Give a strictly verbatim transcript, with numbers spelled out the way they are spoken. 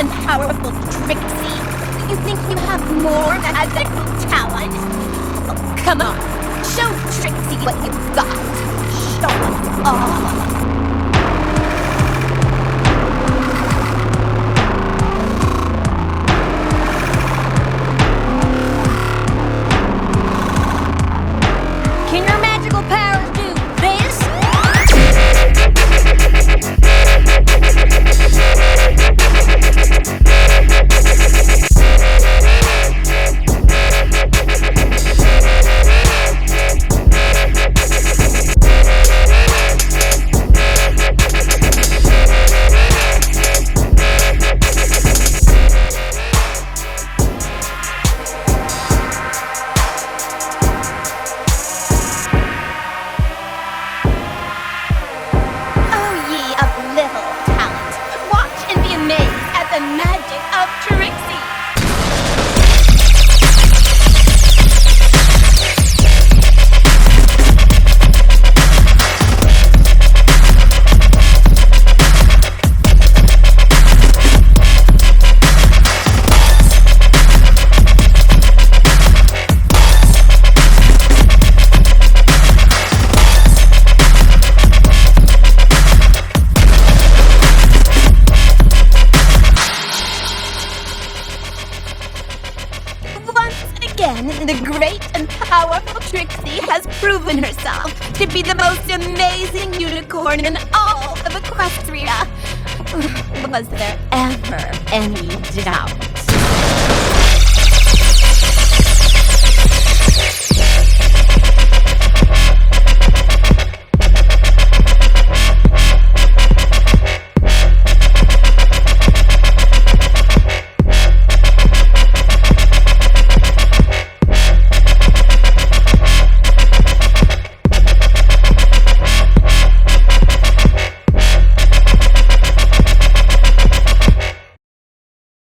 and powerful Trixie. You think you have more magical talent? Oh, come on, show Trixie what you've got. Show us all. Can your magical powers do this? The magic of Trixie. Again, the great and powerful Trixie has proven herself to be the most amazing unicorn in all of Equestria. Was there ever any doubt?